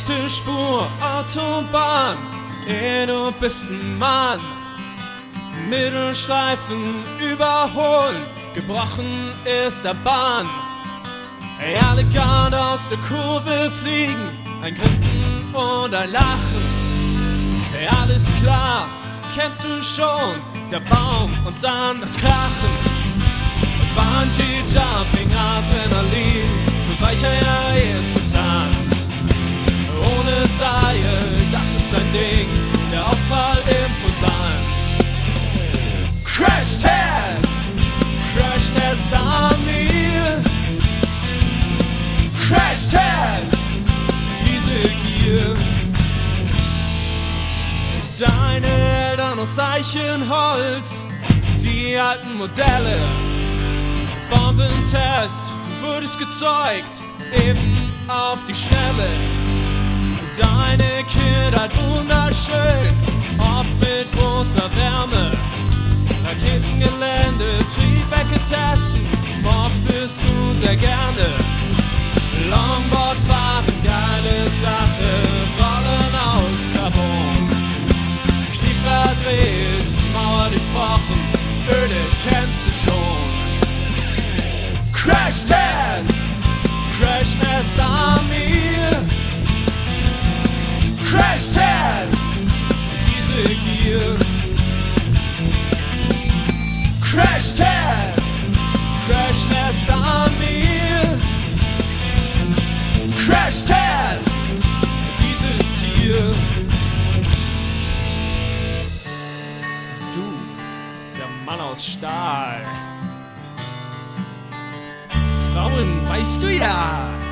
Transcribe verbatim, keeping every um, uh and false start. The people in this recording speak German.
rechte Spur, Autobahn, eh, du bist ein Mann. Mittelstreifen überholen, gebrochen ist der Bahn. Ey, alle gerade aus der Kurve fliegen, ein Grinsen und ein Lachen. Ey, alles klar, kennst du schon, der Baum und dann das Krachen. Bungee Jumping, Adrenalin, für Weicher ja interessant. Ohne Seil, das ist dein Ding, der Aufprall imposant. Crash Test, Crash Test an mir. Crash Test, diese Gier. Deine Eltern aus Eichenholz, die alten Modelle. Bombentest, du wurdest gezeugt, eben auf die Schnelle. Deine Kindheit wunderschön, oft mit großer Wärme. Raketengelände, Triebwerke testen, mochtest du sehr gerne. Longboard fahren, geile Sache, Rollen aus Carbon. Knie verdreht, Mauer durchbrochen, öde kennst du schon. Crash Test, Crash Test an mir. Crash Test, diese Gier. Crash Test, Crash Test an mir. Crash Test, dieses Tier. Du, der Mann aus Stahl. Frauen, weißt du ja.